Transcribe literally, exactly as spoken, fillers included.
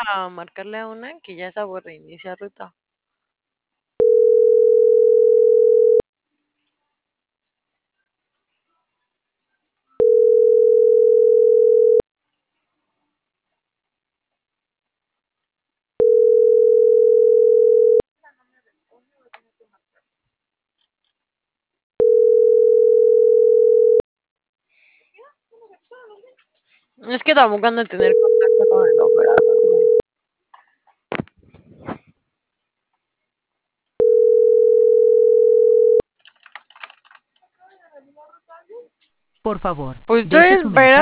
a marcarle a una que ya es a reiniciar ruta. Es que tampoco han de tener contacto con el operador, güey. Por favor, Pues estoy deje su esperando.